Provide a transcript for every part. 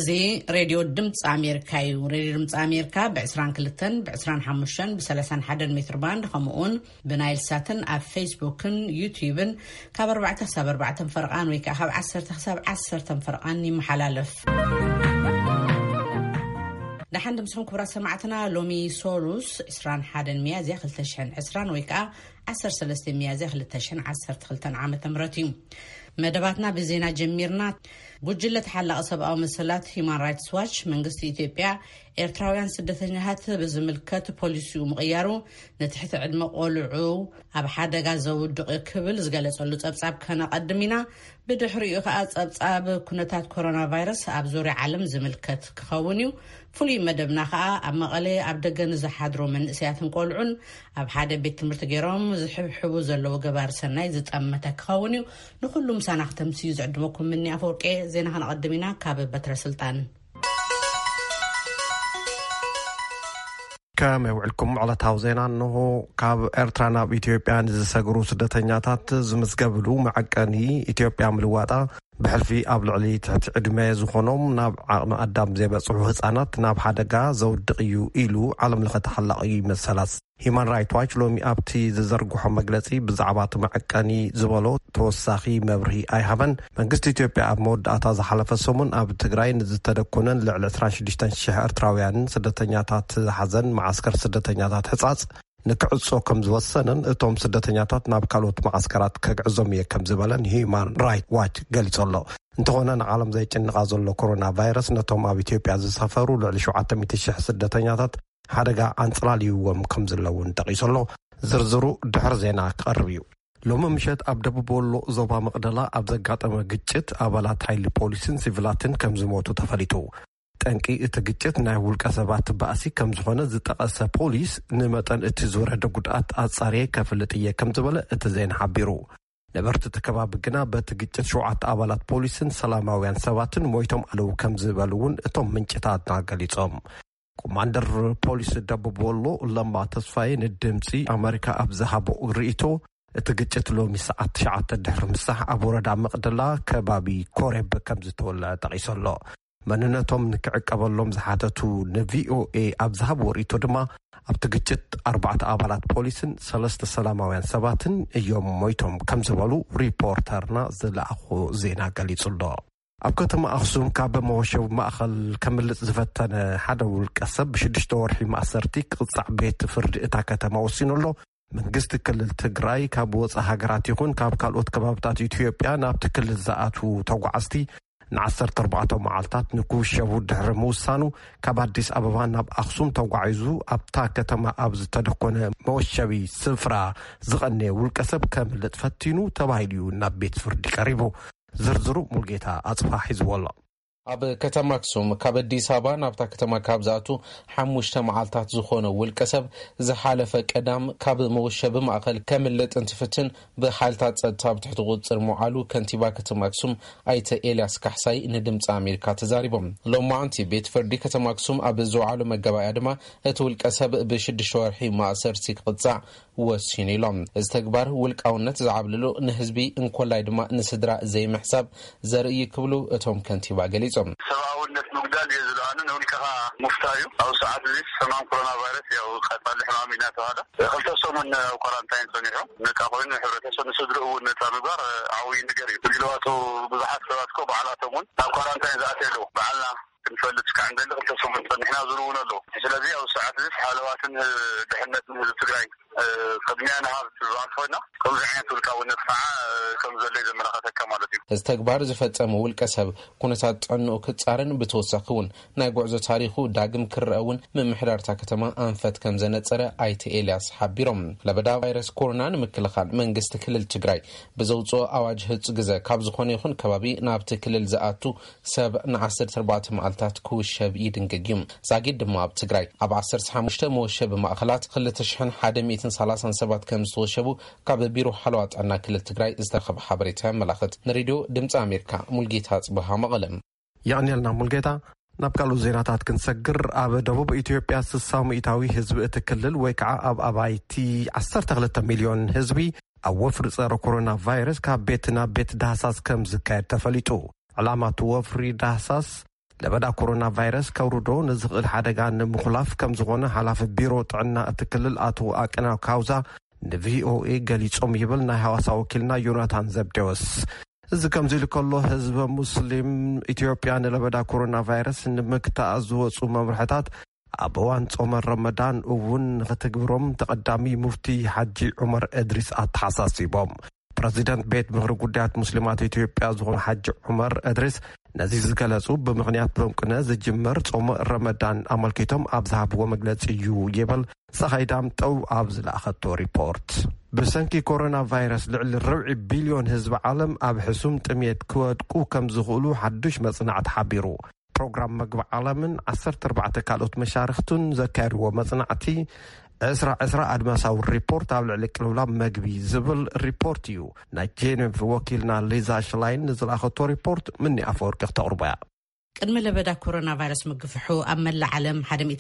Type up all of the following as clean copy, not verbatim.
زي راديو دمت أمريكا وراديو دمت أمريكا بعسران كلتن بعسران حموشن بسلسان حدد متر باند خمؤون بنايل ساتن أب فيسبوكن يوتيوبن كابر بعته سبر بعته فرقان ويكا هاب عسر فرقاني محلالف نحن دمسهم كبرى سمعتنا لومي سولوس إسران حادن ميازي خلتشحن إسران ويكا 10 ميازي خلتشحن 10 عام تمرتي مدباتنا بزينا جميرنا بوجلة حلقة سبقاو مسلات هيمان رايتس واتش منغست إثيوبيا إرتراويان سدتنيهات بزملكات بوليسيو مغيارو نتحت عدم قولعو أب حادقا زود دقيق كبل زغالة صلوت أبصاب كان قدمينا بدحريو خاص أبصاب كونتات كورونا فيروس أبزوري عالم زملكات كخونيو فلي مدبنا خا أب مغالي أب دقن زحادرو من إسياتن قولعون أب حادة بيت تمرت جيروم زحب حبو زلو قبار سناي زت أمتا كخونيو نخلو مساناخ تمسيوز عدمكم مني أفوركي زينا هنقدمينا كاب بتر سلطان كما يوعلكم على تاوزينا أنه كاب إرترانا بإثيوبيا زساقرو سدتنياتات زمزقبلو معقاني إثيوبيا ملواتا بحلفي قبل علي تحت عدمي زخونهم ناب قدام زي بصحو هسانات ناب حدقا زود دقيو إيلو عالم لخت حلقي مسلاس هيمان رايت وايتش لومي أبتي زرقو حمقلتي بزعبات معقاني زبالو توساخي مبرهي أي هبن منقست إثيوبيا أب مود أتاز حلف السومن أب تقراي نزتدكونن لعلى 13 شهر تراويان سدتنياتات حزن معسكر سدتنياتات حصاص نكعصو كم زوسنن اتوم سدتنياتات ناب كالوت معسكرات كعزوميه كم زبلن هيمان رايت وايت قاليصلو انتهونا عالم زي ጭንቃ ዘሎ كورونا فيروس نتوم اب ኢትዮጵያ ዝሰፈሩ ልዕሊ 700,000 ስደተኛታት ሓደጋ አንጽላልይዎም ከም ዘለውን ጠቂሶሎ ዝርዝሩ ድሕር ዜና ክቀርብ እዩ ሎሚ ምሸት ኣብ ደቡብ ወሎ ዞባ መቅደላ ኣብ ዘጋጠመ ግጭት ኣባላት ሓይሊ ፖሊስን ሲቪላትን ከም ዝሞቱ ተፈሊጡ ጠንቂ እቲ ግጭት ናይ ውልቀ ሰባት ባእሲ ከም ዝኾነ ዝጠቀሰ ፖሊስ ንመጠን እቲ ዝወረደ ጉድኣት ኣጻሪየ ከፍልጥ እየ ከም ዝበለ እቲ ዜና ሓቢሩ ነበርቲ ተከባቢ ግና በቲ ግጭት 7 ኣባላት ፖሊስን ሰላማውያን ሰባትን ሞይቶም ኣለው ከም ዝበሉውን እቶም ምንጭታት ናገሊጾም ኮማንደር ፖሊስ ደቡብ ወሎ ለማ ተስፋዬ ንድምፂ ኣሜሪካ ኣብ ዝሃቦ ርእይቶ እቲ ግጭት ሎሚ ሰዓት 9 ድሕሪ ምሳሕ ኣብ ወረዳ መቅደላ ከባቢ ኮሬብ ከም ዝተወልዐ ጠቂሶሎ መንነቶም ንክዕቀበሎም ዝሓተቱ ንቪኦኤ ኣብ ዝሃቦ ርእይቶ ድማ ኣብቲ ግጭት 4 ኣባላት ፖሊስን 3 ሰላማውያን ሰባትን እዮም ሞይቶም ከም ዝበሉ ሪፖርተርና ዝለኣኹ ዜና ገሊጹሎ ኣብ ከተማ ኣክሱም ካብ መወሸብ ማእኸል ከምልጽ ዝፈተነ ሓደ ውልቀ ሰብ ብ6 ወርሒ ማእሰርቲ ቅጻዕ ቤት ፍርዲ እታ ከተማ ወሲኑሎ መንግስቲ ክልል ትግራይ ካብ ወፃኢ ሃገራት ይኹን ካብ ካልኦት ከባቢታት ኢትዮጵያ ናብቲ ክልል ዝኣቱ ተጓዓዝቲ ን14 መዓልታት ንክውሸቡ ድሕሪ ምውሳኑ ካብ ኣዲስ ኣበባ ናብ ኣክሱም ተጓዒዙ ኣብታ ከተማ ኣብ ዝተደኮነ መወሸቢ ስፍራ ዝቐነየ ውልቀ ሰብ ከምልጽ ፈቲኑ ተባሂሉ ናብ ቤት ፍርዲ ቀሪቡ ዝርዝሩ ሙልጌታ ኣጽፋሕ ሒዝወሎ ኣብ ከተማ ኣክሱም ካብ ኣዲስ ኣበባ ናብታ ከተማ ካብ ዝኣቱ 5 መዓልታት ዝኾነ ውልቀ ሰብ ዝሓለፈ ቀዳም ካብ መወሸቢ ማእኸል ከምልጥ እንትፍትን ብሓይልታት ጸጥታ ብትሕቲ ቁጽር መዓሉ ከንቲባ ከተማ ኣክሱም ኣይተ ኤልያስ ካሕሳይ ንድምፂ ኣሜሪካ ተዛሪቦም ሎማዓንቲ ቤት ፍርዲ ከተማ ኣክሱም ኣብ ዝወዓሉ መገባእያ ድማ እቲ ውልቀ ሰብ ብ6 ወርሒ ማእሰርቲ ክቅጻዕ ወሲኑ ኢሎም እዚ ተግባር ውልቃውነት ዝዓብልሉ ንህዝቢ እንኮላይ ድማ ንስድራ ዘይምሕሳብ ዘርኢ ክብሉ እቶም ከንቲባ ገሊጾም ሰብአውነት መግዳል የዝላኑ ንውልከኻ ሙፍታዩ ኣብ ሰዓት እዚ ሰማም ኮሮና ቫይረስ ያው ኸጣል ሕማሚና ተዋዳ خلصهم ኳራንታይን ጸኒሖም ነካኾይኑ ሕብረተሰብ ንስድርኡ ነፃምባር ዓውይ ነገር እዩ ብግለዋቱ ብዙሓት ሰባት ኮ በዓላቶምን ኣብ ኳራንታይን ዝኣተሉ በዓልና ክንፈልጥ ካንገል خلصهم ጸኒሕና ዝሩውን ኣሎ ስለዚህ ኣብ ሰዓት እዚ ሓለዋትን ድሕነትን ህዝቢ ትግራይ قدمنا هذا الزعفنا كم زعيم تلقاونا فعا كم زلي زملاخه كمالت እዚ ተግባር ዝፈጸመ ውልቀ ሰብ ኩነታት ጥዕንኡ ክጻረን ብተወሳኺውን ናይ ጉዕዞ ታሪኹ ዳግም ክረአውን ምምሕዳርታ ከተማ ኣንፈት ከም ዘነጸረ ኣይተ ኤልያስ ሓቢሮም ለበዳ ቫይረስ ኮሮና ንምክልኻል መንግስቲ ክልል ትግራይ ብዘውፅኦ ኣዋጅ ህጽ ግዜ ካብ ዝኾነ ይኹን ከባቢ ናብቲ ክልል ዝኣቱ ሰብ ን14 መዓልታት ክውሸብ ይድንግግም ዛጊድ ድማ ኣብ ትግራይ ኣብ 15 መወሸቢ ማእኸላት 2137 ከም ዝተወሸቡ ካብ ቢሮ ሓለዋ ጥዕና ክልል ትግራይ ዝተረኸበ ሓበሬታ መላኸት ንሬድዮ ድምፂ ኣሜሪካ ሙልጌታ ጽበሃ መቐለም ያዕኒልና ሙልጌታ ናብ ካልኦት ዜናታት ክንሰግር ኣብ ደቡብ ኢትዮጵያ 60,000 ህዝቢ እቲ ክልል ወይ ከዓ ኣብ ኣባይቲ 12 ሚልዮን ህዝቢ ኣብ ወፍሪ ፀረ ኮሮና ቫይረስ ካብ ቤት ናብ ቤት ዳህሳስ ከም ዝካየድ ተፈሊጡ ዕላማቱ ወፍሪ ዳህሳስ ለበዳ ኮሮና ቫይረስ ከውርዶ ንዝኽእል ሓደጋ ንምኽላፍ ከም ዝኾነ ሓላፊ ቢሮ ጥዕና እትክልል አቶ አቅናው ካውዛ ንቪኦኤ ገሊጾም ይብል ናይ ሐዋሳ ወኪልና ዮናታን ዘብዴዎስ እዚ ከምዚ ልከሎ ህዝብ ሙስሊም ኢትዮጵያ ለበዳ ኮሮና ቫይረስ ንምክታእ ዝወፁ መምርሕታት ኣብ እዋን ጾም ረመዳን እውን ክትግብሮም ተቀዳሚ ሙፍቲ ሓጂ ዑመር እድሪስ አተሓሳሲቦም ፕሬዚደንት ቤት ምክሪ ጉዳያት ሙስሊማት ኢትዮጵያ ዝኾኑ ሓጂ ዑመር እድሪስ ነዚ ዝገለጹ ብምኽንያት ጾምቅነ ዝጅመር ጾም ረመዳን ኣመልኪቶም ኣብ ዝሃብዎ መግለጺ እዩ ይብል ፀኻይዳም ጠው ኣብ ዝለኣኸቶ ሪፖርት ብሰንኪ ኮሮና ቫይረስ ልዕሊ 4 ቢልዮን ህዝቢ ዓለም ኣብ ሕሱም ጥሜት ክወድቁ ከም ዝኽእሉ ሓዱሽ መጽናዕቲ ሓቢሩ ፕሮግራም ምግቢ ዓለምን 14 ካልኦት መሻርክቱን ዘካይድዎ መጽናዕቲ 20 ኣድማሳዊ ሪፖርት ኣብ ልዕሊ ቅልውላብ መግቢ ዝብል ሪፖርት እዩ ናይ ጄኔቭ ወኪልና ሊዛ ሽላይን ዝለኣኸቶ ሪፖርት ምኒ ኣፈወርቂ ተቕርበያ ቅድሚ ለበዳ ኮሮና ቫይረስ ምግፍሑ ኣብ መላእ ዓለም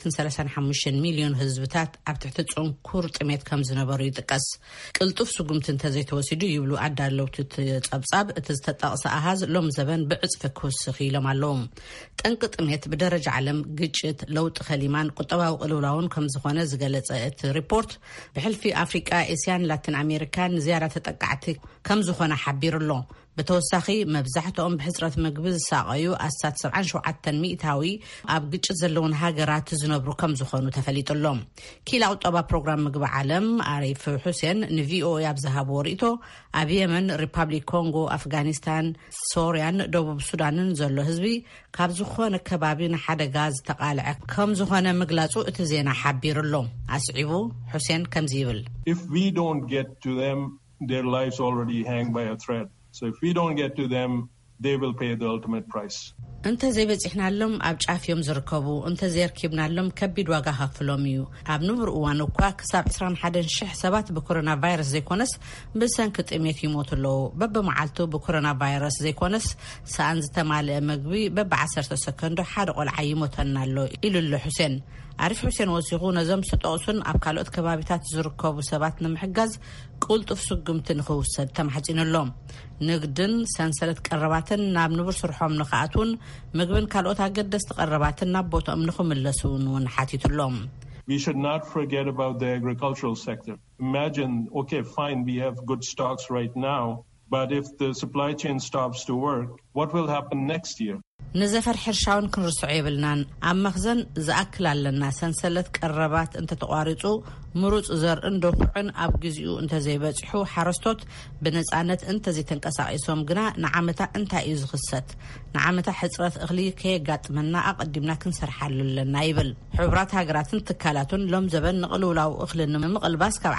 135 ሚሊዮን ህዝብታት ኣብ ትሕቲ ጽንኩር ጥሜት ከም ዝነበሩ ይጥቀስ ቅልጡፍ ስጉምቲ እንተዘይተወሲዱ ይብሉ ኣዳለውቲ ጸብጻብ እቲ ዝተጠቕሰ ኣሃዝ ሎም ዘበን ብዕጽፊ ክውስኽ ኢሎም ኣለዎም ጠንቂ ጥሜት ብደረጃ ዓለም ግጭት ለውጢ ኸሊማን ቁጠባዊ ቅልውላውን ከም ዝኾነ ዝገለጸ እቲ ሪፖርት ብሕልፊ ኣፍሪቃ ኤስያን ላቲን ኣሜሪካን ዝያዳ ተጠቃዕቲ ከም ዝኾነ ሓቢሩ ኣሎ በተወሳኺ መብዛሕትኦም ብሕጽረት ምግቢ ዝሳቀዩ ኣሳት 77 ሚእታዊ ኣብ ግጭት ዘለውን ሃገራት ዝነብሩ ከም ዝኾኑ ተፈሊጡሎም ኪላ ቁጠባ ፕሮግራም ምግቢ ዓለም አሪፍ ሁሴን ንቪኦኤ ኣብ ዝሃብዎ ርእቶ ኣብ የመን ሪፐብሊክ ኮንጎ ኣፍጋኒስታን ሶርያን ደቡብ ሱዳንን ዘሎ ህዝቢ ካብ ዝኾነ ከባቢ ንሓደጋ ዝተቃልዐ ከም ዝኾነ ምግላጹ እቲ ዜና ሓቢሩሎ ኣስዒቡ ሁሴን ከምዚ ይብል If we don't get to them their lives already hang by a thread So if we don't get to them, they will pay the ultimate price. እንተ ዘይበጽሕናሎም ኣብ ጫፍዮም ዝርከቡ እንተ ዘይርኪብናሎም ከቢድ ዋጋ ከፍሎም እዩ ኣብ ንብር እዋን እኳ ክሳብ 21,000 ሰባት ብኮሮና ቫይረስ ዘይኮነስ ብሰንኪ ጥሜት ይሞትለው በብመዓልቱ ብኮሮና ቫይረስ ዘይኮነስ ሰኣን ዝተማልአ ምግቢ በብ10 ሰከንዶ ሓደ ቆልዓ ይሞተናሎ ኢሉሉ ሁሴን አሪፍ ሁሴን ወሲኹ ነዞም ስጠቕሱን ኣብ ካልኦት ከባቢታት ዝርከቡ ሰባት ንምሕጋዝ ቁልጡፍ ስጉምቲ ንኽውሰድ ተማሕጺኑሎም ንግድን ሰንሰለት ቀረባትን ናብ ንብር ስርሖም ንኽኣቱን ምግብን ካልኦት ኣገደስቲ ቀረባትን ናብ ቦታኦም ንኽምለሱን እውን ሓቲቱሎም We should not forget about the agricultural sector. Imagine, okay, fine, we have good stocks right now, but if the supply chain stops to work, what will happen next year? نزفر حرشاون كنرسع يبلنان عم مخزن زأكل لنا سنسلت قربات انت تقاريتو مروز زر اندوحن اب جزيو انت زي بجحو حرستوت بنزعنت انت زي تنقصاقيسوم قنا نعمتا انت ايز خصت نعمتا حصرات اغلي كي قات منا اقدمنا كنسر حلو لنا يبل حبرات هاقراتن تكالاتون لوم زبن نقلو لاو اخلن من مقلباس كاب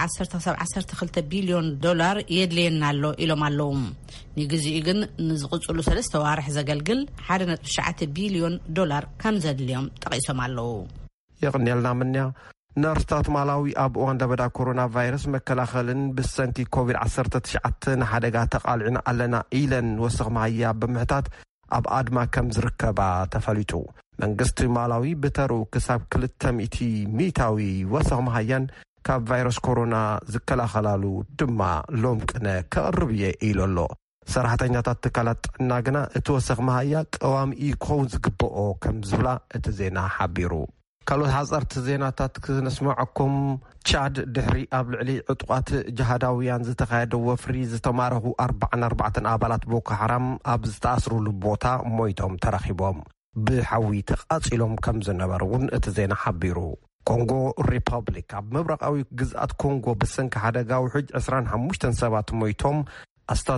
10 بليون دولار يدلينا اللو إلو مالوم نيجزي ايقن نزغطلو 3 وارح زقلقل حارنت 9 بليون دولار كم زاد اليوم تقيسهم على يغني لنا منيا نرستات مالاوي أب واندا بدا كورونا فيروس مكلاخلن بالسنتي كوفيد 19 حدقا تقالعنا ألنا إيلن وسغ معايا بمحتات أب آدما كم زركبا تفاليتو منقست مالاوي بترو كساب كلتميتي ميتاوي وسغ معايان كاب فيروس كورونا زكلاخلالو دما لومكنا كأربية إيلولو ሰራሕተኛታት ትካላት እናገና እትወሰኽ ማህያ ቀዋም ኢኮን ዝግብኦ ከም ዝብላ እቲ ዜና ሓቢሩ ካልኦት ሓፀርቲ ዜናታት ክነስምዐኩም ቻድ ድሕሪ ኣብ ልዕሊ ዕጡቃት ጅሃዳውያን ዝተኻየደ ወፍሪ ዝተማረኹ 44 ኣባላት ቦኮ ሓራም ኣብ ዝተኣስሩሉ ቦታ ሞይቶም ተረኺቦም ብሓዊ ተቃጺሎም ከም ዝነበሩን እቲ ዜና ሓቢሩ ኮንጎ ሪፐብሊክ ኣብ ምብራቃዊ ግዝኣት ኮንጎ ብሰንኪ ሓደጋ ውሕጅ 25 ሰባት ሞይቶም أستاذ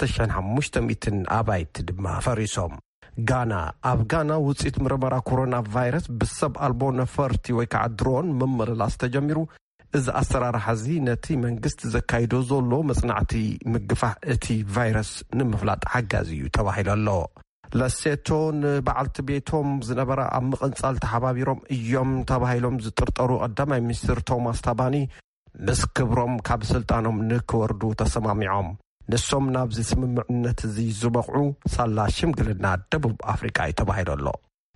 3500 أبايت دما فريسوم غانا أفغانا وصيت مرمرا كورونا فيروس بسب ألبو نفرتي ويكع درون ممر لاستجمرو إذا أسرار حزينتي من قست زكايدو زولو مصنعتي مقفع اتي فيروس نمفلات حقازيو تواحيل الله لسيتون بعلت بيتهم زنبرا أمقن سالت حبابيروم إيوم تواحيلهم زترطرو قدامي مستر توماس تاباني مس كبروم كاب سلطانهم نكوردو تسماميعهم نسوم نابزي سممعنت زي زبقعو صالة شمقلنا دبوب أفريقيا يتباهيد الله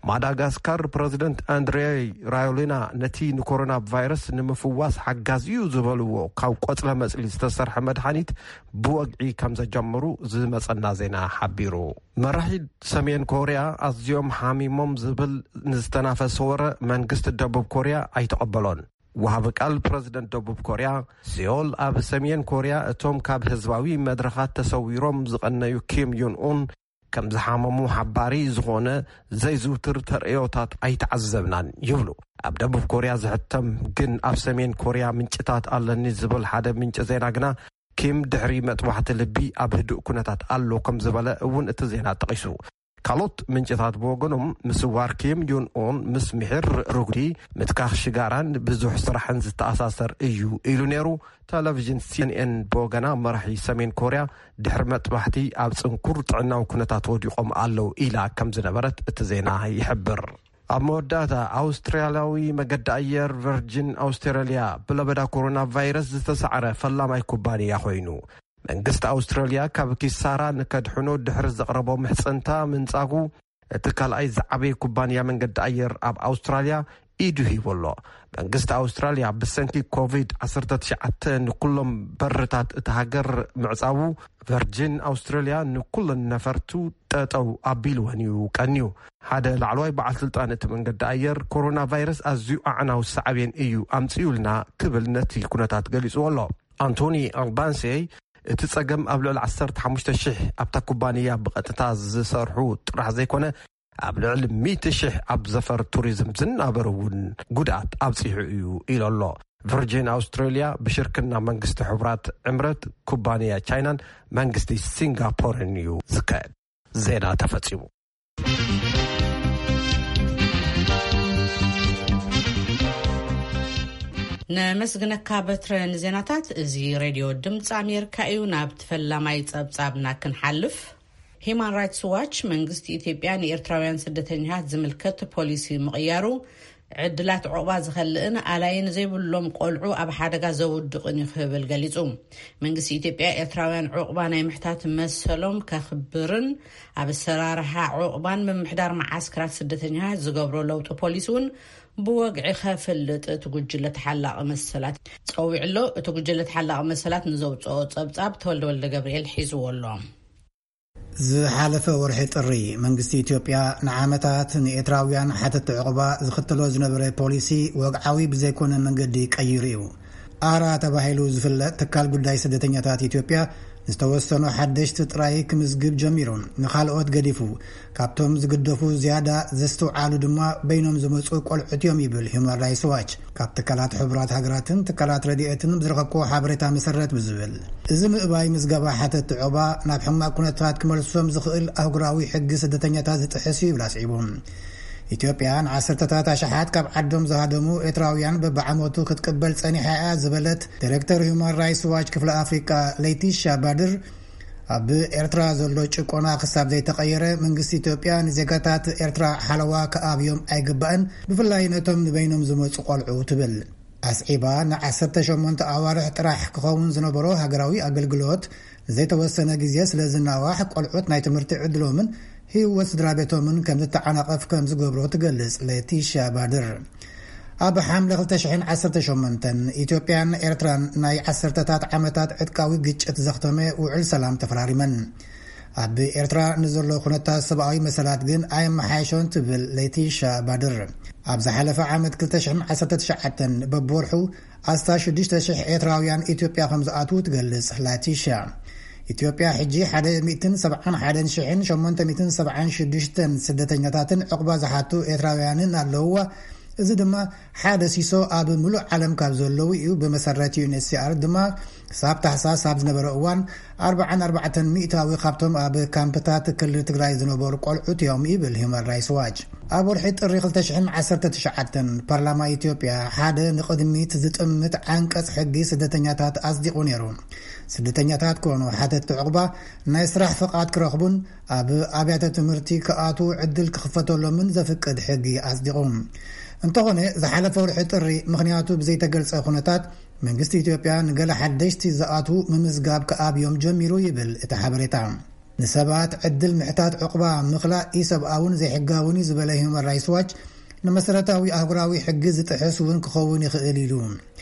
ማዳጋስካር ፕሬዚደንት አንድሬ ራዮሊና ነቲ ንኮሮና ቫይረስ ንምፍዋስ ሓጋዝዩ ዝበልዎ ካብ ቆጽለ መጽሊ ዝተሰርሐ መድኃኒት ብወግዒ ከም ዘጀመሩ ዝመጸና ዜና ሓቢሩ መራሒድ ሰሜን ኮርያ ኣዝዮም ሓሚሞም ዝብል ንዝተናፈሰ ወረ መንግስቲ ደቡብ ኮርያ ኣይተቐበሎን ወሃብ ቃል ፕሬዚደንት ደቡብ ኮርያ ሲኦል ኣብ ሰሜን ኮርያ እቶም ካብ ህዝባዊ መድረኻት ተሰዊሮም ዝቐነዩ ኪም ዮን ኡን ከም ዝሓመሙ ሓባሪ ዝኾነ ዘይዝውትር ተርእዮታት ኣይተዓዘብናን ይብሉ ኣብ ደቡብ ኮርያ ዝሕተም ግን ኣብ ሰሜን ኮርያ ምንጭታት ኣለኒ ዝብል ሓደ ምንጭ ዜና ግና ኪም ድሕሪ መጥባሕቲ ልቢ ኣብ ህዱእ ኩነታት ኣሎ ከም ዝበለ እውን እቲ ዜና ጠቂሱ ካልኦት ምንጭታት ብወገኖም ምስዋር ኪም ዮን ኡን ምስ ምሕር ሩግዲ ምትካኽ ሽጋራን ብዙሕ ስራሕን ዝተኣሳሰር እዩ ኢሉ ነይሩ ቴሌቪዥን CNN ብወገና መራሒ ሰሜን ኮርያ ድሕሪ መጥባሕቲ ኣብ ጽንኩር ጥዕናዊ ኩነታት ወዲቖም ኣለው ኢላ ከም ዝነበረት እቲ ዜና ይሕብር ኣብ መወዳእታ ኣውስትራልያዊ መገዲ ኣየር ቨርጂን ኣውስትራልያ ብለበዳ ኮሮና ቫይረስ ዝተሰዓረ ፈላማይ ኩባንያ ኮይኑ መንግስቲ ኣውስትራልያ ካብ ኪሳራ ንከድሕኖ ድሕሪ ዘቕረቦ ምሕፅንታ ምንጻጉ እቲ ካልኣይ ዝዓበየ ኩባንያ መንገዲ ኣየር ኣብ ኣውስትራልያ ኢዱ ሂቦሎ መንግስቲ ኣውስትራልያ ብሰንኪ ኮቪድ-19 ንኩሎም በርታት እቲ ሃገር ምዕጻቡ ቨርጂን ኣውስትራልያ ንኩለን ነፈርቱ ጠጠው ኣቢልወን እዩ ቀንዩ ሓደ ላዕለዋይ በዓል ስልጣን እቲ መንገዲ ኣየር ኮሮና ቫይረስ ኣዝዩ ኣዕናዊ ሰዓብየን እዩ ኣምፅዩልና ክብል ነቲ ኩነታት ገሊጹ ኣሎ አንቶኒ ኣልባንሴ እቲ ጸገም ኣብ ልዕሊ 15,000 ኣብታ ኩባንያ ብቐጥታ ዝሰርሑ ጥራሕ ዘይኮነ ኣብ ልዕሊ 100,000 ኣብ ዘፈር ቱሪዝም ዝናበሩ እውን ጉድኣት ኣብፂሑ እዩ ኢሉ ኣሎ ቨርጂን ኣውስትራልያ ብሽርክና መንግስቲ ሕቡራት ዕምረት ኩባንያ ቻይናን መንግስቲ ሲንጋፖርን እዩ ዝካየድ ዜና ተፈጺሙ ነመስግነካ በትረ ንዜናታት እዚ ሬድዮ ድምፂ ኣሜሪካ እዩ ናብ ተፈላማይ ጸብጻብና ክንሓልፍ Human Rights Watch መንግስቲ ኢትዮጵያ ንኤርትራውያን ስደተኛታት ዝምልከት ፖሊሲ ምቕያሩ ዕድላት ዕቁባ ዝኸልእን ኣላይን ዘይብሎም ቆልዑ ኣብ ሓደጋ ዘውድቕን ይኽብል ገሊጹ መንግስቲ ኢትዮጵያ ኤርትራውያን ዕቁባ ናይ ምሕታት መሰሎም ከኽብርን ኣብ ሰራርሓ ዕቁባን ብምሕዳር ማዓስከራት ስደተኛታት ዝገብሮ ለውጢ ፖሊሲውን ብወግዒ ኸፍልጥ ትጉጅለ ተሓላቕ መሰላት ጸዊዕሎ ትጉጅለ ተሓላቕ መሰላት ንዘውፅኦ ጸብጻብ ተወልደ ገብርኤል ሒዝዎሎ ዝሓለፈ ወርሒ ጥሪ መንግስቲ ኢትዮጵያ ንዓመታት ንኤርትራውያን ሓተት ዕቁባ ዝኽተሎ ዝነበረ ፖሊሲ ወግዓዊ ብዘይኮነ መንገዲ ቀይሩ እዩ ኣራ ተባሂሉ ዝፍለጥ ትካል ጉዳይ ስደተኛታት ኢትዮጵያ ዝተወሰኑ ሓደሽቲ ጥራይ ክምዝግብ ጀሚሩ ንኻልኦት ገዲፉ ካብቶም ዝግደፉ ዝያዳ ዘስተውዓሉ ድማ በይኖም ዝመፁ ቆልዑት እዮም ይብል Human Rights Watch ካብ ትካላት ሕቡራት ሃገራትን ትካላት ረድኤትን ዝረኸብዎ ሓበሬታ መሰረት ብዝብል እዚ ምእባይ ምዝገባ ሓተት ዕቁባ ናብ ሕማቅ ኩነታት ክመልሶም ዝኽእል ኣህጉራዊ ሕጊ ስደተኛታት ዝጥሕስ እዩ ብላስዒቡ ኢትዮጵያን ዓሰርተታት ኣሽሓት ካብ ዓዶም ዝሃደሙ ኤርትራውያን በብዓመቱ ክትቅበል ጸኒሓ ዝበለት ዳይሬክተር Human Rights Watch ክፍለ ኣፍሪካ ሌቲሻ ባድር ኣብ ኤርትራ ዘሎ ጭቆና ክሳብ ዘይተቀየረ መንግስቲ ኢትዮጵያ ንዜጋታት ኤርትራ ሓለዋ ከኣብዮም ኣይግባእን ብፍላይ ነቶም ንበይኖም ዝመፁ ቆልዑ ትብል ኣስዒባ ን18 ኣዋርሕ ጥራሕ ክኸውን ዝነበሮ ሃገራዊ ኣገልግሎት ዘይተወሰነ ግዜ ስለ ዝናዋሕ ቆልዑት ናይ ትምህርቲ ዕድሎምን ህይወት ስድራቤቶምን ከም ዝተዓናቐፍ ከም ዝገብሮ ትገልጽ ሌቲሻ ባድር ኣብ ሓምለ 2018 ኢትዮጵያን ኤርትራን ናይ 10ታት ዓመታት ዕጥቃዊ ግጭት ዘኽተመ ውዕል ሰላም ተፈራሪመን ኣብ ኤርትራ ንዘሎ ኩነታት ሰብኣዊ መሰላት ግን ኣይመሓይሾን ትብል ሌቲሻ ባድር ኣብ ዝሓለፈ ዓመት 2019 በብወርሑ 6,000 ኤርትራውያን ኢትዮጵያ ከም ዝኣትዉ ትገልጽ ሌቲሻ ኢትዮጵያ ሕጂ 171,876 ስደተኛታትን ዕቁባ ዝሓቱ ኤርትራውያንን ኣለውዋ እዚ ድማ ሓደ ሲሶ ኣብ ሙሉእ ዓለም ካብ ዘለዉ እዩ ብመሰረት UNHCR ድማ ሳብ ታሕሳስ ኣብ ዝነበረ እዋን 44 ሚእታዊ ካብቶም ኣብ ካምፕታት ክልል ትግራይ ዝነበሩ ቆልዑት እዮም ይብል Human Rights Watch ኣብ ወርሒ ጥሪ 2019 ፓርላማ ኢትዮጵያ ሓደ ንቅድሚት ዝጥምት ዓንቀጽ ሕጊ ስደተኛታት ኣጽዲቑ ነይሩ ስደተኛታት ኮኑ ሓተት ዕቁባ ናይ ስራሕ ፍቃድ ክረኽቡን ኣብ ኣብያተ ትምህርቲ ከኣቱ ዕድል ክኽፈተሎምን ዘፍቅድ ሕጊ ኣጽዲቑም እንተኾነ ዝሓለፈ ወርሒ ጥሪ ምኽንያቱ ብዘይተገልጸ ኩነታት መንግስቲ ኢትዮጵያ ንገለ ሓደሽቲ ዝኣቱ ምምዝጋብ ከኣብዮም ጀሚሩ ይብል እቲ ሓበሬታ ንሰባት ዕድል ምሕታት ዕቁባ ምኽላእ ኢሰብኣውን ዘይሕጋውን ዝበለ ሂውማን ራይትስ ዋች ንመሰረታዊ ኣህጉራዊ ሕጊ ዝጥሕሱውን ክኸውን ይኽእል ኢሉ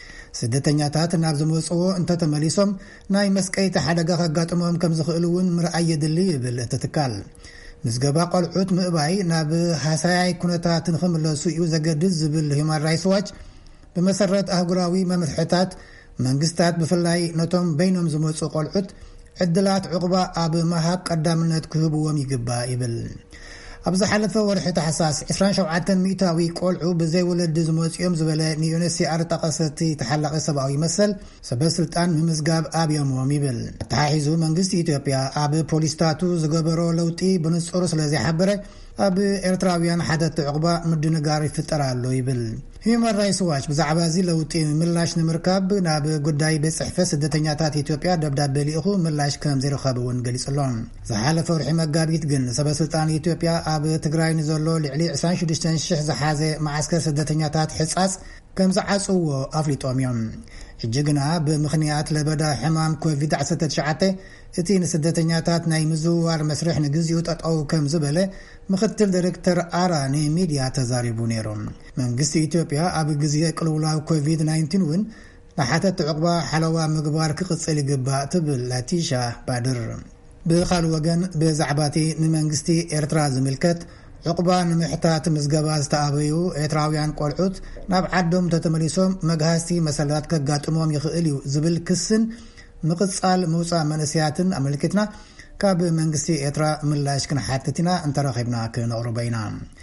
ስደተኛታት ናብ ዝመጽዎ እንተተመሊሶም ናይ መስቀይተ ሓደጋ ከጋጥሞም ከም ዝኽእሉውን ምርኣይ የድሊ ይብል እቲ ትካል ምዝገባ ቆልዑት ምእባይ ናብ ሃሳያይ ኩነታት ንኽምለሱ እዩ ዘገድድ ዝብል ሂውማን ራይትስ ዋች ብመሰረት ኣህጉራዊ መምርሕታት መንግስታት ብፍላይ ነቶም በይኖም ዝመጹ ቆልዑት ዕድላት ዕቁባ ኣብ መሃብ ቀዳምነት ክህብዎም ይግባእ ይብል ኣብ ዝሓለፈ ወርሒ ታሕሳስ 27 ሚእታዊ ቆልዑ ብዘይ ወለዲ ዝመጽኦም ዝበለ ንዩኤንኤችሲአር ጠቐሰቲ ተሓላቒ ሰብኣዊ መሰል ሰበስልጣን ምምዝጋብ ኣብዮሞም ይብል ተሓሒዙ መንግስቲ ኢትዮጵያ ኣብ ፖሊስታቱ ዝገበሮ ለውጢ ብንጹር ስለ ዘይሓበረ ኣብ ኤርትራውያን ሓደት ዕቁባ ምድንጋር ይፍጠር ኣሎ ይብል ሂውማን ራይትስ ዋች ብዛዕባ እዚ ለውጢ ምላሽ ንምርካብ ናብ ጉዳይ ቤት ጽሕፈት ስደተኛታት ኢትዮጵያ ደብዳቤ ልኢኹ ምላሽ ከም ዘይረኸበ እውን ገሊጹሎም ዝሓለፈ ወርሒ መጋቢት ግን ሰበስልጣን ኢትዮጵያ ኣብ ትግራይ ንዘሎ ልዕሊ 26,000 ዝሓዘ ማዓስከር ስደተኛታት ሕጻጽ ከም ዝዓጽዎ ኣፍሊጦም እዮም ሕጂ ግና ብምኽንያት ለበዳ ሕማም ኮቪድ-19 እቲ ንስደተኛታት ናይ ምዝውዋር መስርሕ ንግዚኡ ጠጠው ከም ዝበለ ምክትል ዲሬክተር ኣራ ንሚድያ ተዛሪቡ ነይሮም መንግስቲ ኢትዮጵያ ኣብ ግዜ ቅልውላው ኮቪድ-19 እውን ንሓተት ዕቁባ ሓለዋ ምግባር ክቕጽል ይግባእ ትብል ላቲሻ ባድር ብኻልእ ወገን ብዛዕባቲ ንመንግስቲ ኤርትራ ዝምልከት ዕቁባ ንምሕታት ምዝገባ ዝተኣበዩ ኤርትራውያን ቆልዑት ናብ ዓዶም ተተመሊሶም መግሃስቲ መሰላት ከጋጥሞም ይኽእል እዩ ዝብል ክስን ምቕጻል ምውፃእ መንእስያትን ኣመልኪትና ካብ መንግስቲ ኤርትራ ምላሽ ክንሓትት ኢና እንተረኺብና ክነቕርቦ ኢና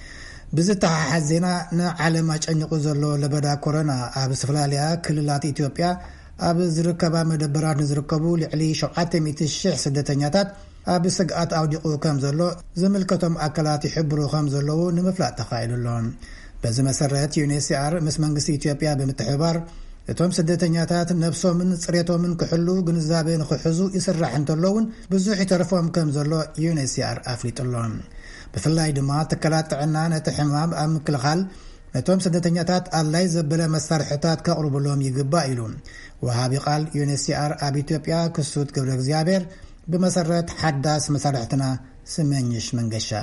ብዝተሓሓዝ ዜና ንዓለም ኣጨኒቑ ዘሎ ለበዳ ኮሮና ኣብ ዝተፈላለያ ክልላት ኢትዮጵያ ኣብ ዝርከባ መደበራት ንዝርከቡ ልዕሊ 700,000 ስደተኛታት ኣብ ስግኣት ኣውዲቑ ከም ዘሎ ዝምልከቶም ኣካላት ይሕብሩ ከም ዘለዉ ንምፍላጥ ተኻኢሉሎም በዚ መሰረት ዩኤንኤችሲአር ምስ መንግስቲ ኢትዮጵያ ብምትሕብባር እቶም ስደተኛታት ነፍሶምን ጽሬቶምን ክሕሉ ግንዛቤ ንኽሕዙ ይስራሕ እንተለውን ብዙሕ ይተርፎም ከም ዘሎ ዩኤንኤችሲአር ኣፍሊጡሎም ብፍላይ ድማ ትካላት ጥዕና ነቲ ሕማም ኣብ ምክልኻል ነቶም ስደተኛታት ኣድላይ ዘበለ መሳርሕታት ከቕርብሎም ይግባእ ኢሉ ወሃቢ ቃል ዩኤንኤችሲአር ኣብ ኢትዮጵያ ክሱት ገብረ እግዚኣብሔር بمسرات حداث مسارحتنا سمنيش منقشة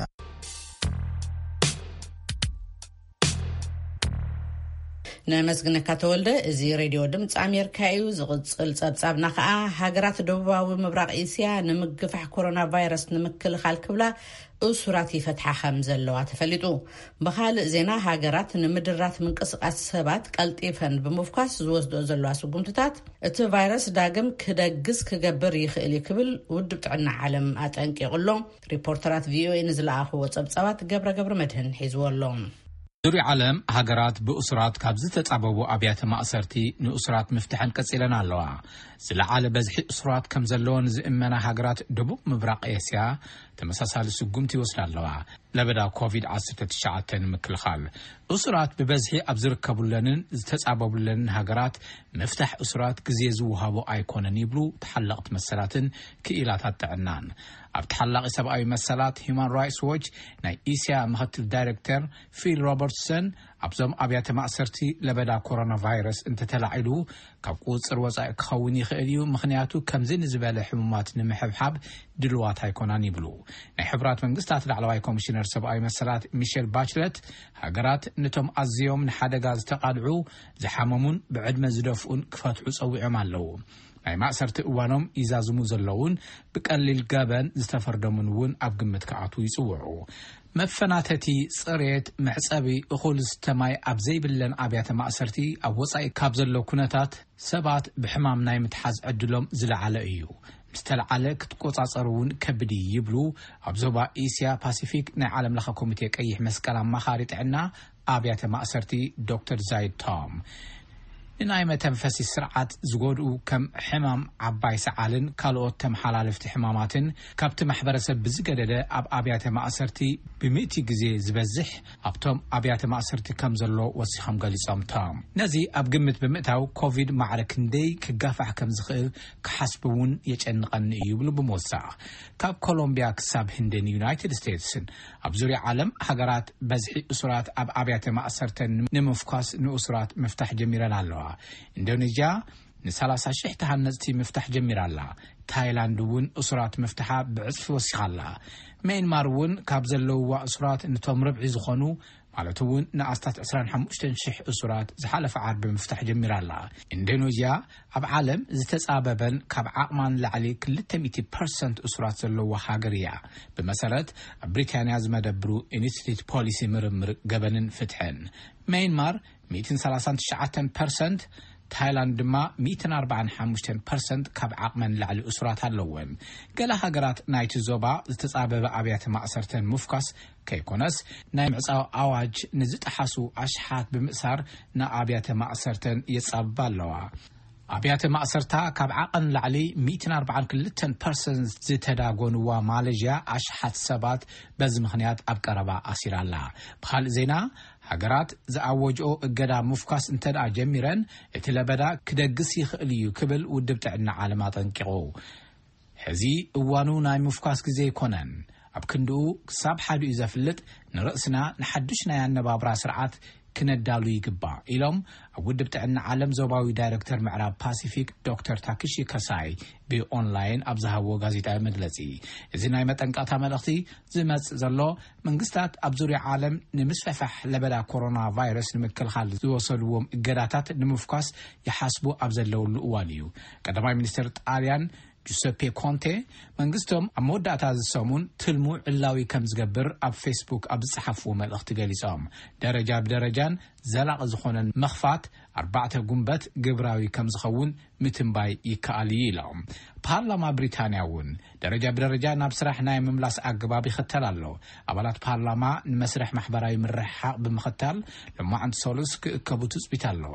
نمسكنا كتولد زي راديو دمت أمريكا يوزغل صبصبنا خا هاجرات دبوا ومبرق إسيا نمجفح كورونا فيروس نمكل خالك بلا أسراتي فتحة خمسة لو تفلتو بخال زينا هاجرات نمدرات من قصة السبات قلت إفن بمفكاس زوز دوزلوا سقومتات الت فيروس داقم كدقس كجبر يخلي قبل ودبت عنا عالم أتنك يقولون ريبورترات فيو ينزل أخو صبصبات قبر مدهن حيزولهم دوري عالم هاجرات بأسرات كابزة تعبوا أبيات مأسرتي نأسرات مفتحن كسيلنا اللوا زلعال بزحي أسرات كم زلون زئمنا هاجرات دبو مبرق إيسيا تمساسال سقومتي وصل اللوا لبدا كوفيد-19 مكلخال أسرات ببزحي أبزر كابولنن تتعبوا هاجرات مفتح أسرات كزيزو هابو أيكونن يبلو تحلقت مسلاتن كإلاتات تعنان أبتحلق سبعي مسالات Human Rights Watch ناي إيسيا مختل دايركتر فيل روبرتسون أبزم أبيات مأسرتي لبدا كورونا فيروس انت تلعيلو كابقوز الوزاء كخوني خيريو مخنياتو كمزين زبالة حمومات نمحبحب دلوات هايكونان يبلو ناي حبرات من قصتات العلواي كوميشنر سبعي مسالات ميشيل باتشلت هاجرات نتم أزيوم نحادا غاز تقادعو زحاممون بعد ما زدفون كفاتعو صوي عمالو ناي مأسرت اوانوم إزازمو زلون بقليل قابن زتفردمون أب قمت كعاتو يصوعو مفناتتي صريت محصبي أخول استماي أبزي بلن أبيات مأسرتي أو وصاي كابزلو كونتات سبات بحمام ناي متحاز عدلهم زلعالة إيو مستلعالة كتقوصاصرون كبدي يبلو أبزوبا إيسيا باسيفيك ناي عالم لخا كوميتيك أيح مسكالا مخارط عنا أبيات مأسرتي دكتور زايد توم ناي متنفسي سرعات زغودو كم حمام عباي سعالن كالوت تم حلالفت حماماتن كابت محبرسب بزقدده أب أبيات مأسرتي بمئتي جزي زبزح أبتم أبيات مأسرتي كم زلو وسيخم قليصام تام نزي أب قمت بمئتاو كوفيد معركندي كقافع كم زخيل كحسبون يجنقن يبلو بموسع كاب كولومبيا كساب هندن يونايتد ستيتسن أب زوري عالم حقرات بزحي أسرات أب أبيات مأسرتن نمفكاس نأسرات مفتاح جميرا لالوا إندونيسيا ن30,000 ተሃነጽቲ ምፍታሕ ጀሚራላ ታይላንድ እውን እስራት ምፍታሓ ብዕጽፊ ወሲኻላ ሚያንማር እውን ካብ ዘለውዋ እስራት ነቶም ረብዒ ዝኾኑ ማለት እውን ንኣስታት 25,000 እስራት ዝሓለፈ ዓርቢ ምፍታሕ ጀሚራላ ኢንዶኔዥያ ኣብ ዓለም ዝተጻበበን ካብ ዓቕማን ላዕሊ 200% እስራት ዘለዋ ሃገር እያ ብመሰረት ኣብ ብሪታንያ ዝመደብሩ ኢንስቲትዩት ፖሊሲ ምርምር ገበንን ፍትሕን ሚያንማር 139% ታይላንድ ድማ 145% ካብ ዓቕመን ላዕሊ እስራት ኣለወን ገለ ሃገራት ናይቲ ዞባ ዝተጻበበ ኣብያተ ማእሰርተን ምፍካስ ከይኮነስ ናይ ምዕጻው ኣዋጅ ንዝጠሓሱ ኣሽሓት ብምእሳር ንኣብያተ ማእሰርተን የጻብባ ኣለዋ ኣብያተ ማእሰርታ ካብ ዓቐን ላዕሊ 142% ዝተዳጎንዋ ማሌዥያ ኣሽሓት ሰባት በዚ ምኽንያት ኣብ ቀረባ ኣሲራላ ብኻልእ ዜና ሃገራት ዝኣወጅኦ እገዳ ምፍካስ እንተደኣ ጀሚረን እቲ ለበዳ ክደግስ ይኽእል እዩ ክብል ውድብ ጥዕና ዓለም ኣጠንቂቑ ሕዚ እዋኑ ናይ ምፍካስ ግዜ ይኮነን ኣብ ክንድኡ ክሳብ ሓዱ እዩ ዘፍልጥ ንርእስና ንሓድሽ ናይ ኣነባብራ ስርዓት ክነዳሉ ይግባእ ኢሎም ኣብ ውድብ ጥዕና ዓለም ዞባዊ ዳይሬክተር ምዕራብ ፓሲፊክ ዶክተር ታክሺ ከሳይ ብኦንላይን ኣብ ዝሃብዎ ጋዜጣዊ መግለጺ እዚ ናይ መጠንቀቕታ መልእኽቲ ዝመጽእ ዘሎ መንግስታት ኣብ ዙርያ ዓለም ንምስፍሕፋሕ ለበዳ ኮሮና ቫይረስ ንምክልኻል ዝወሰድዎም እገዳታት ንምፍካስ ይሓስቡ ኣብ ዘለውሉ እዋን እዩ ቀዳማይ ሚኒስትር ጣልያን ጁሴፔ ኮንቴ መንግስቶም ኣብ መወዳእታ ዝሰሙን ትልሙ ዕላዊ ከም ዝገብር ኣብ ፌስቡክ ኣብ ዝጽሓፍዎ መልእኽቲ ገሊጾም ደረጃ ብደረጃን ዘላቕ ዝኾነን መኽፋት 4 ጉንበት ግብራዊ ከም ዝኸውን ምትንባይ ይከኣል ኢሎም ፓርላማ ብሪታንያ እውን ደረጃ ብደረጃ ናብ ስራሕ ናይ ምምላስ ኣገባብ ይኽተል ኣሎ ኣባላት ፓርላማ ንመስርሕ ማሕበራዊ ምርሕሓቅ ብምኽታል ልማዓንቲ ሰሉስ ክእከቡ ትጽቢት ኣሎ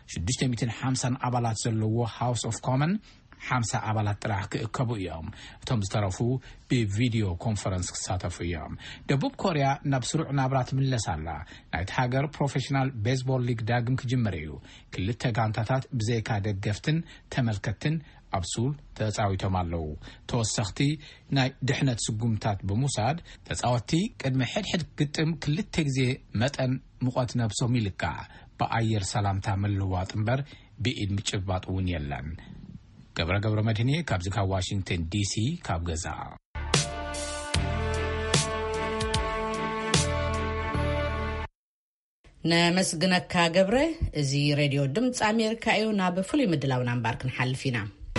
650 ኣባላት ዘለዎ ሃውስ ኦፍ ኮመን 50 ኣባላት ጥራሕ ክእከቡ እዮም እቶም ዝተረፉ ብቪዲዮ ኮንፈረንስ ክሳተፉ እዮም ደቡብ ኮርያ ናብ ስሩዕ ናብራ ትምለስ ኣላ ናይቲ ሃገር ፕሮፌሽናል ቤዝቦል ሊግ ዳግም ክጅምር እዩ ክልተ ጋንታታት ብዘይካ ደገፍትን ተመልከትን ኣብ ሱል ተጻዊቶም ኣለዉ ተወሰኽቲ ናይ ድሕነት ስጉምታት ብምውሳድ ተጻወቲ ቅድሚ ሕድሕድ ግጥም ክልተ ግዜ መጠን ሙቐት ነብሶም ይልካዕ ብኣየር ሰላምታ ምልዋጥ እምበር ብኢድ ምጭባጥ እውን የለን ገብረ መድህኔ ካብዚ ካብ ዋሽንግተን ዲሲ ካብ ገዛ ነመስግነካ ገብረ እዚ ሬድዮ ድምፂ ኣሜሪካ እዩ ናብ ፍሉይ ምድላውና እምበር ክንሓልፍ ኢና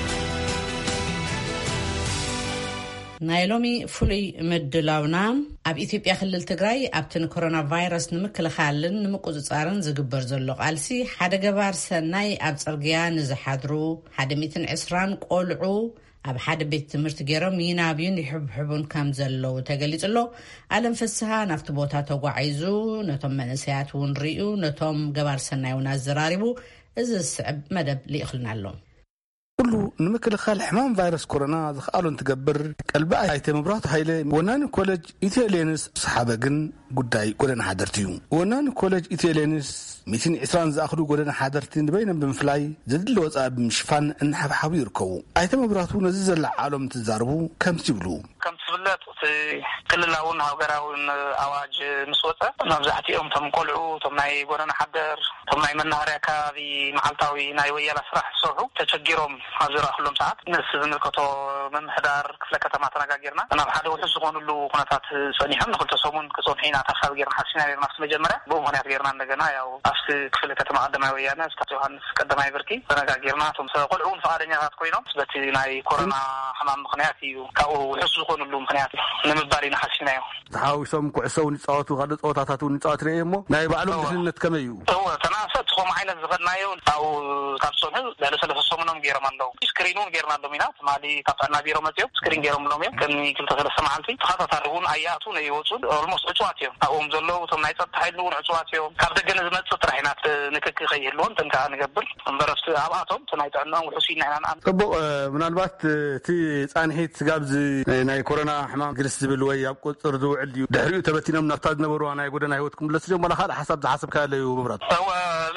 ናይ ሎሚ ፍሉይ ምድላውና ኣብ ኢትዮጵያ ክልል ትግራይ ኣብቲ ኮሮና ቫይረስ ንምክልኻልን ንምቁፅጻርን ዝግበር ዘሎ ቃልሲ ሓደ ገባር ሰናይ ኣብ ጽርግያ ንዝሓድሩ 120 ቆልዑ ኣብ ሓደ ቤት ትምህርቲ ገይሮም ይናብዩን ይሕብሕቡን ከም ዘለው ተገሊጽሎ ኣለም ፍስሓ ናፍቲ ቦታ ተጓዒዙ ነቶም መንእሰያት እውን ሪኡ ነቶም ገባር ሰናይ እውን ኣዘራሪቡ እዚ ስዕብ መደብ ሊእኽልና ኣሎ ኩሉ ንምክልኻል ሕማም ቫይረስ ኮሮና ዝኽኣሉ እንትገብር ቀልቢ ኣይተ መብራህቱ ሃይለ ወናኒ ኮሌጅ ኢትዮሌንስ ሰሓበግን ጉዳይ ጎደና ሓደርቲ እዩ ወናኒ ኮሌጅ ኢትዮሌንስ 120 ዝኣኽሉ ጎደና ሓደርቲ ንበይኖም ብምፍላይ ዘድሊ ወፃኢ ብምሽፋን እንሓብሓቡ ይርከቡ ኣይተ መብራህቱ ነዚ ዘለዓሎም ትዛርቡ ከምዚ ይብሉ ከም ዝፍለጥ ክልላውን ሃገራውን ኣዋጅ ምስ ወፀ መብዛሕትኦም ቶም ቆልዑ ቶም ናይ ጎደና ሓደር ቶም ናይ መናኸርያ ከባቢ መዓልታዊ ናይ ወያላ ስራሕ ዝሰርሑ ተቸጊሮም ኣብ ዝረኽሎም ሰዓት ነስ ዝምልከቶ መምሕዳር ክፍለ ከተማ ተነጋጊርና ናብ ሓደ ውሕስ ዝኾኑሉ ኩነታት ፀኒሖም ንክልተ ሰሙን ክፀንሒና ታሳቢ ጌርና ሓሲና ጌርና ምስ መጀመርያ ብኡ ምክንያት ጌርና እንደገና ያው ኣብቲ ክፍለ ከተማ ቀዳማይ ወያነ ስታት ዮሃንስ ቀዳማይ ብርኪ ተነጋጊርና ቶም ቆልዑን ፈቃደኛታት ኮይኖም በቲ ናይ ኮሮና ሕማም ምክንያት እዩ ካብኡ ውሕስ ዝኾኑሉ ምክንያት ንምባል ኢና ሓሲና እዩ ተሓዊሶም ኩዕሶውን ይፃወቱ ካልእ ፀወታታት እውን ይፃወቱ ርአ እሞ ናይ ባዕሎም ድህንነት ከመይ እዩ ተናሰት ዝኾም ዓይነት ዝኸድናዮ ኣብኡ ካብ ፀንሑ ለሰለሰ ሰሙኖም ጌሮም ኣለዉ ስክሪኑን ጌርና ኣሎም ኢና ትማሊ ካብ ጥዕና ቢሮ መፅኦም ስክሪን ጌሮም ኣሎም እዮም ከሚ 2-3 መዓልቲ ተኸታታሊ እውን ኣያቱ ነይወፁን ኦልሞስት ዕፅዋት እዮም ኣብኦም ዘለዉ እቶም ናይ ፀጥታ ሓይሊ እውን ዕፅዋት እዮም ካብ ደገ ንዝመፅእ ጥራሕ ኢና ንክኪ ከይህልዎን ተንከዓ ንገብር እምበረፍቲ ኣብኣቶም ናይ ጥዕናኦም ውሑስ ኢና ኢና ፅቡቕ ምናልባት እቲ ፃንሒት ስጋብዚ ናይ ኮሮና ሕማም ግልስ ዝብል ወይ ኣብ ቁፅር ዝውዕል እዩ ድሕሪኡ ተበቲኖም ናብታ ዝነበሩ ናይ ጎደና ህይወት ክምለስ እዮም ወላ ካልእ ሓሳብ ዝሓሰብካ ኣለዩ መብራት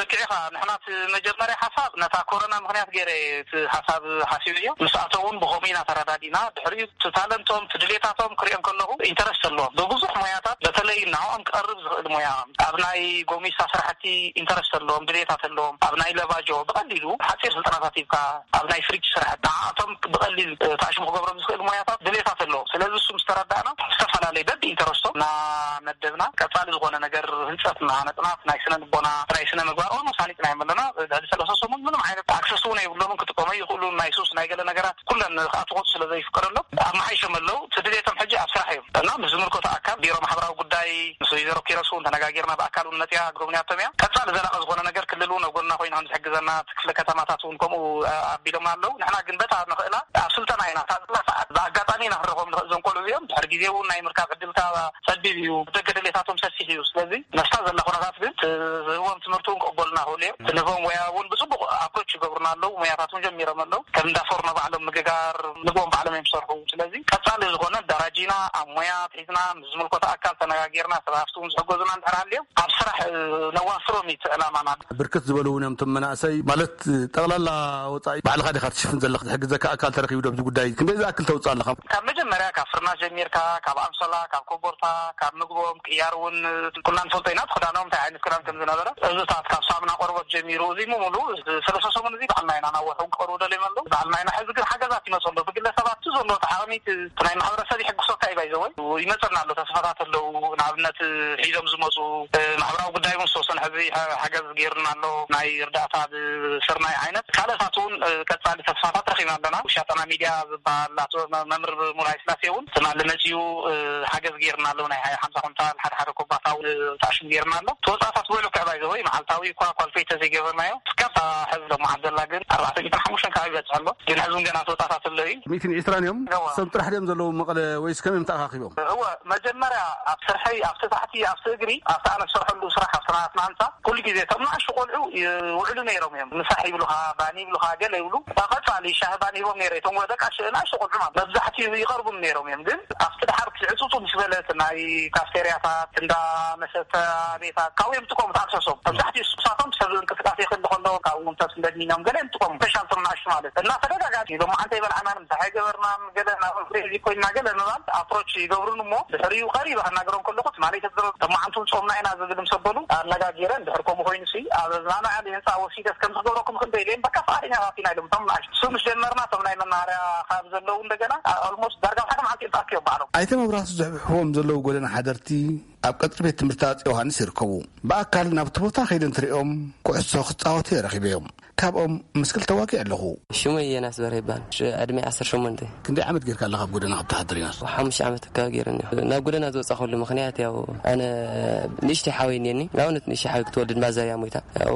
መልክዕኻ ንሕናት መጀመርያ ሓሳብ ነታ ኮሮና ምክንያት ገይረ ሓሳብ ሓሲብዮ ምስኣተውን ብኾሚና ተረዳዲና ድሕሪኡ ታለንቶም ትድሌታቶም ክሪኦም ከለኹ ኢንተረስት ኣለዎም በብዙሕ ሞያታት በተለይ ንዓኦም ክቐርብ ዝኽእል ሞያ ኣብ ናይ ጎሚስታ ስራሕቲ ኢንተረስት ኣለዎም ድሌታት ኣለዎም ኣብ ናይ ለባጆ ብቐሊሉ ሓፂር ስልጠናታት ይብካ ኣብ ናይ ፍሪጅ ስራሕቲ ንዓቶም ብቐሊል ተኣሽሙ ክገብሮም ዝኽእል ሞያታት ድሌታት ኣለዎም ስለዚ እሱም ዝተረዳእና ዝተፈላለዩ በቢ ኢንተረስቶም መደብና ቀጻሊ ዝኾነ ነገር ህንፀት ማነጥናት ናይ ስነ ልቦና ናይ ስነ ምግባር ሳኒጥና የመለና ሰለሰሰሙን ምንም ዓይነት ኣክሰስ እውን የብሎምን ክጥቀሙ ይኽእሉ ናይ ሱስ ናይ ገለ ነገራት ኩለን ከኣትወፁ ስለዘይፍቀደሎም ኣብ መሓይሾም ኣለው ትድሌቶም ሕጂ ኣብ ስራሕ እዮም እና ብዝምልከቶ ኣካል ቢሮ ማሕበራዊ ጉዳይ ምስ ወይዘሮ ኪረሱ ተነጋጊርና ብኣካል እውን መፅያ ግብንያቶም እያ ቀጻሊ ዘላቐ ዝኾነ ነገር ክልል እውን ኣብ ጎና ኮይና ዝሕግዘና ክፍለ ከተማታት እውን ከምኡ ኣቢሎም ኣለው ንሕና ግን በታ ንኽእላ ኣብ ስልጠና ኢና ታፅላ ሰዓት ብኣጋጣሚ ኢና ክንረኽቦም ንኽእል ዞም ቆልዑ እዮም ድሕሪ ግዜ እውን ናይ ምርካብ ዕድልታ ፀቢብ እዩ ደገ ድሌታቶም ሰፊሕ እዩ ስለዚ ነፍታ ዘላ ኩነታት ግን ዝህቦም ትምህርቲ እውን ክቕበሉና ክእሉ እዮም ትንህቦም ሞያ እውን ብፅቡቅ ኣፕሮች ይገብሩና ኣለው ሞያታት እውን ጀሚሮም ኣለው ከም እንዳፎርኖ ባዕሎም ምግጋር ምግቦም ባዕሎም እዮም ዝሰርሑ ስለዚ ቀጻሊ ዝኾነ ደረጃና ኣብ ሞያ ትሒዝና ዝምልከቶ ኣካል ተነጋጊርና ሰባፍቲ እውን ዝሕገዙና እንድሕር ሃልዮም ኣብ ስራሕ ነዋፍሮም እቲ ዕላማና ብርክት ዝበሉ እውን እዮም ቶም መናእሰይ ማለት ጠቕላላ ወፃኢ ባዕልኻ ዲኻ ትሽፍን ዘለኻ ዝሕግዘካ ኣካል ተረኺቡ ዶ ጉዳይ ክንደይ ዝኣክል ተውፅእ ኣለኻ ካብ መጀመርያ ካብ ፍርናሽ ጀሚርካ ካብ ኣንሶላ ካብ ኮቦርታ ካብ ምግቦም ቅያር እውን ኩልና ንፈልጦ ኢና ትክዳኖም እንታይ ዓይነት ክዳን ከም ዝነበረ እዚታት ካብ ሳሙና ቆርበት ጀሚሩ እዚ ሙሉ ሰለሰሰሙን እዚ ባዕልና ኢና ናወሑ ክቐርቡ ደልዮም ኣለው ባዕልና ኢና ሕዚ ግን ሓገዛት ይመፅሎ ብግለሰባት ዘሎ ተሓቐሚት ናይ ማሕበረሰብ ይሕግሶካ ይባይዘወይ ይመፀና ኣሎ ተስፋታት ኣለው ንኣብነት ሒዞም ዝመፁ ማሕበራዊ ጉዳይ እውን ዝተወሰነ ሕዚ ሓገዝ ገይርና ኣሎ ናይ እርዳእታ ብስርናይ ዓይነት ካልኦታት እውን ቀጻሊ ተስፋታት ረኺብና ኣለና ውሻጠና ሚድያ ዝበሃል መምህር ሙላይ ስላሴ እውን ትማሊ መፅኡ ሓገዝ ገይርና ኣሎ ናይ 50 ኩንታል ሓደ ኮባታው ተኣሽሙ ገይርና ኣሎ ተወፃእታት ውዕሉ ክዕባይዘወይ መዓልታዊ እኳ ኳልፌት ዘይገበርናዮ እስካብ ሕዚ ሎ ማዓደላ ግን 4.5 ከባቢ ይበፅሕ ኣሎ ግን ሕዚ ገና ተወፃእታት ኣሎ እዩ 120 እዮም ሰብ ጥራሕ ድዮም ዘለዉ መቐለ ወይስ ከመይ ተኣኻኺቦም እወ መጀመርያ ኣብ ስርሒ ኣብ ታሕቲ ኣብ እግሪ ኣብ ኣነ ዝሰርሐሉ ስራሕ ኣብ ሰናትና አንሳ ኩሉ ግዜ ቶም ንኣሽቱ ቆልዑ ይውዕሉ ነይሮም እዮም ምሳሕ ይብሉኻ ባኒ ይብሉኻ ገለ ይብሉ ቀጻሊ ሻህ ባኒ ይቦም ነይረ እቶም ወደቃ ንኣሽቱ ቆልዑ ማለት መብዛሕትኡ ይቐርቡ ነይሮም እዮም ግን ኣብቲ ድሓር ክዕፅፁ ምስ በለት ናይ ካፍቴርያታት እንዳ መሰተ ቤታት ካብኡ ጥቆሙ ተኣክሰሶም መብዛሕትኡ ሱሳቶም ሰብ እንቅስቃሴ ክህሊ ከሎ ካብኡ እንተስ እንደድሚኖም ገለ ጥቆሙ ተሻልቶም ንኣሽቱ ማለት እና ተደጋጋሚ ሎም ዓንተ ይበልዓናን ምሳሕ ገበርናን ገለ ናዚ ኮይና ገለ ንባል ኣፕሮች ይገብሩን እሞ ድሕሪኡ ቀሪባ ክናገሮም ከለኹት ማለት ተማዓንቱን ጾምና ኢና ዝብል ምሰበሉ ኣነጋጊረን ድሕሪ ከምኡ ኮይኑ ሲ ኣብ ዝናና ዓሊ ህንፃ ወሲደስ ከም ዝገብረኩም ክንደይ ኢለን በቃ ፈቃደኛ ባቲና ኢሎም ቶም ንኣሽቱ እሱ ምስ ጀመርና ቶም ናይ መናኸርያ ካብ ዘለው እንደገና ኦልሞስት ዳርጋ ሓደ መዓልቲ ይጣክዮም ባዕሎም ኣይተ መብራህቱ ዝሕብሕዎም ዘለው ጎደና ሓደርቲ ኣብ ቀጥሪ ቤት ትምህርቲ ኣፄ ዮሃንስ ይርከቡ ብኣካል ናብቲ ቦታ ከይደን ትሪኦም ኩዕሶ ክፃወቱ የረኺበዮም ካብኦም ምስክል ተዋጊ ኣለኹ ሽመይ የናስ በረ ይባል ዕድሜ 18 ክንደይ ዓመት ጌርካ ኣለኻ ኣብ ጎደና ክትሓድር ኢና 5 ዓመት ካብ ጌርኒ ናብ ጎደና ዝወፃኸሉ ምክንያት ያው ኣነ ንእሽተይ ሓወይ ነኒ ናውነት ንእሽተይ ሓወይ ክትወልድ ማዘርያ ሞይታ ያው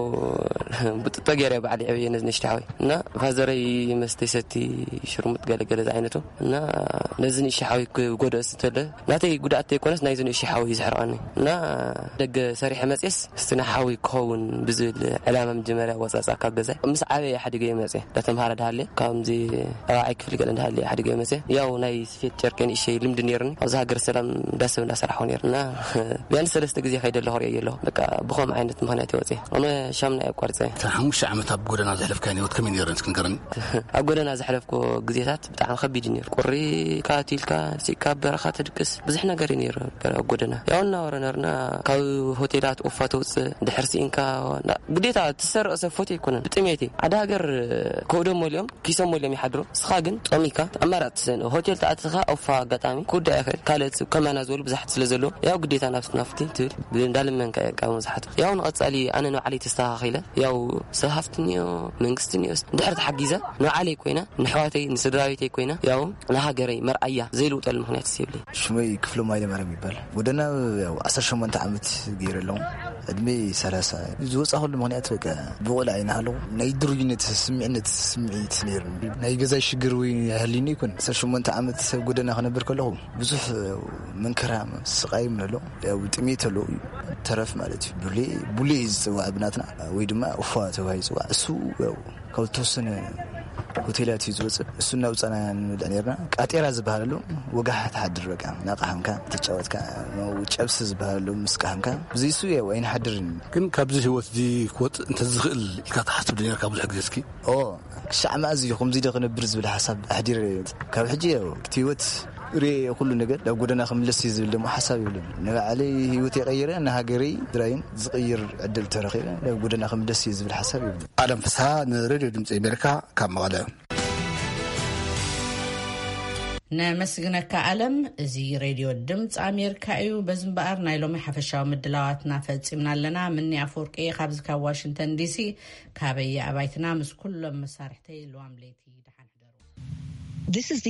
ብጥጦ ገይረ ባዕሊ ዕብየ ንእሽተይ ሓወይ እና ፋዘረይ መስተይ ሰቲ ሽርሙጥ ገለገለ ዝዓይነቱ እና ነዚ ንእሽተይ ሓወይ ክጎደእ ዝተለ ናተይ ጉዳእት ኣይኮነስ ናይዚ ንእሽተይ ሓወይ ዝሕርቀኒ እና ደገ ሰሪሐ መፅስ እስትና ሓወይ ክኸውን ብዝብል ዕላማ መጀመርያ ወፃፃ ካብ ገዛ ምስ ዓበየ ሓደገ መፅእ ዳተምሃረ ዳሃለ ካብዚ ኣባዓይ ክፍሊ ገለ እንዳሃለ ሓደገ መፅእ ያው ናይ ስፌት ጨርቄን እሸይ ልምዲ ነርኒ ኣብዚ ሃገር ሰላም ዳሰብ እንዳሰራሖ ነርና ቢያንስ 3 ግዜ ከይደለ ኸሪየ የለሁ በቃ ብኸም ዓይነት ምክንያት ይወፅእ ኣነ ሻምና ያቋርፀ 5 ዓመት ኣብ ጎደና ዘሕለፍካ ህይወት ከመይ ነይሩ ንስክንከረኒ ኣብ ጎደና ዘሕለፍኩ ግዜታት ብጣዕሚ ከቢድ ነይሩ ቁሪ ካቲልካ ሲካ በረኻ ተድቅስ ብዙሕ ነገር ነይሩ ኣብ ጎደና ያው እናወረነርና ካብ ሆቴላት ኦፋቶስ ድሕርሲንካ ግዴታ ትሰርቕ ሰብ ፎቶ ይኮነን ጥሜቴ ኣዳ ሃገር ኮዶም ሞልዮም ኪሶም ሞልዮም ይሓድሩ ስኻ ግን ጦሚካ ኣማራጭ ሆቴል ተኣትኻ ኦፋ ኣጋጣሚ ኩዳይ ኣኸል ካልኦት ከማና ዝበሉ ብዙሓት ስለ ዘሎ ያው ግዴታ ናፍቲ ትብል እንዳልመንካ ያው መዝሓት ያው ንቐፃሊ ኣነ ንባዕለይ ተስተኻኺለ ያው ሰብ ሃፍትኒዮ መንግስቲ ኒዮስ ድሕሪ ተሓጊዘ ንባዕለይ ኮይና ንሕዋተይ ንስድራቤተይ ኮይና ያው ንሃገረይ መርኣያ ዘይልውጠሉ ምክንያት ሲብለይ ሽመይ ክፍሎም ማይለማርያም ይባል ጎደና ያው 18 ዓመት ገይረሎም እድሜ 30 ዝወፃኸሉ ምክንያት በቃ ብቆላ አይናሃለው ናይ ድርጅነት ስምዒት ነይሩ ናይ ገዛ ሽግር ወይ ያህሊኒ ይኩን 18 ዓመት ጎደና ክነብር ከለኹ ብዙሕ መንከራ ስቃይ ምነሎ ያው ጥሜት ኣሎ ተረፍ ማለት ቡሌ ዝፅዋዕ ብናትና ወይ ድማ ኡፋ ተባሂ ዝፅዋዕ እሱ ያው ካብ ተወሰነ ሆቴላት ይዝወጽ እሱና ውጻና ንብልዕኔርና ቃጤራ ዝበሃሉ ወጋሓት ሓድረጋ ናቃሃምካ ተጫወትካ ጨብስ ዝበሃሉ ምስቃሃምካ ብዙይሱ ወይን ሓድርን ግን ካብዚ ህይወት ዚ ኮት እንተ ዝኽእል ኢልካ ተሓስብ ድነር ካብ ብዙሕ ግዜ እስኪ ክሻዕ ማእዚ ከምዚ ደኽነብር ዝብል ሓሳብ ኣሕዲር ካብ ሕጂ ህይወት ርእ ኩሉ ነገር ላብ ጎደና ክምለስ ዝብል ደሞ ሓሳብ ይብልን ንባዕለይ ህይወት የቀይረ ንሃገረይ ድራይን ዝቕይር ዕድል ተረኺበ ላብ ጎደና ክምለስ ዝብል ሓሳብ ይብልን ኣለም ፍስሓ ንሬድዮ ድምፂ ኣሜሪካ ካብ መቐለ ነመስግነካ ኣለም እዚ ሬድዮ ድምፂ ኣሜሪካ እዩ በዝምበኣር ናይ ሎሚ ሓፈሻዊ ምድላዋትና ፈፂምና ኣለና ምኒ ኣፈወርቂ ካብዚ ካብ ዋሽንግተን ዲሲ ካበየ ኣባይትና ምስ ኩሎም መሳርሕተይ ልዋም ለይቲ ድሓን ሕደሩ